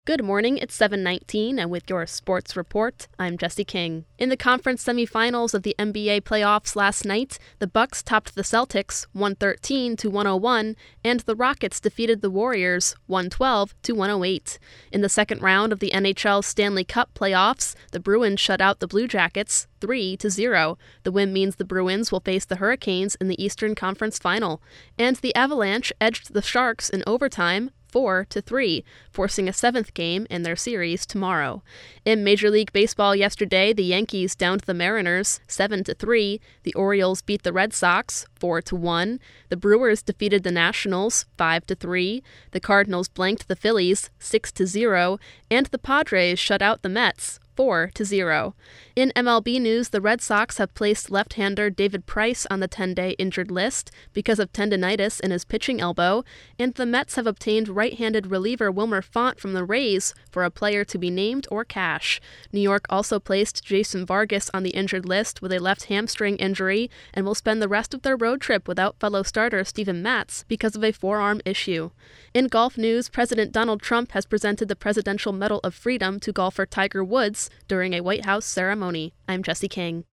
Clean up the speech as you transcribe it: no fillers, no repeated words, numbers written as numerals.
Good morning, it's 7:19, and with your sports report, I'm Jesse King. In the conference semifinals of the NBA playoffs last night, the Bucks topped the Celtics 113-101, and the Rockets defeated the Warriors 112-108. In the second round of the NHL Stanley Cup playoffs, the Bruins shut out the Blue Jackets 3-0. The win means the Bruins will face the Hurricanes in the Eastern Conference Final, and the Avalanche edged the Sharks in overtime 4-3, forcing a seventh game in their series tomorrow. In Major League Baseball yesterday, the Yankees downed the Mariners 7-3, the Orioles beat the Red Sox 4-1, the Brewers defeated the Nationals 5-3, the Cardinals blanked the Phillies 6-0, and the Padres shut out the Mets 4-0. In MLB news, the Red Sox have placed left-hander David Price on the 10-day injured list because of tendinitis in his pitching elbow, and the Mets have obtained right-handed reliever Wilmer Font from the Rays for a player to be named or cash. New York also placed Jason Vargas on the injured list with a left hamstring injury and will spend the rest of their road trip without fellow starter Steven Matz because of a forearm issue. In golf news, President Donald Trump has presented the Presidential Medal of Freedom to golfer Tiger Woods during a White House ceremony. I'm Jesse King.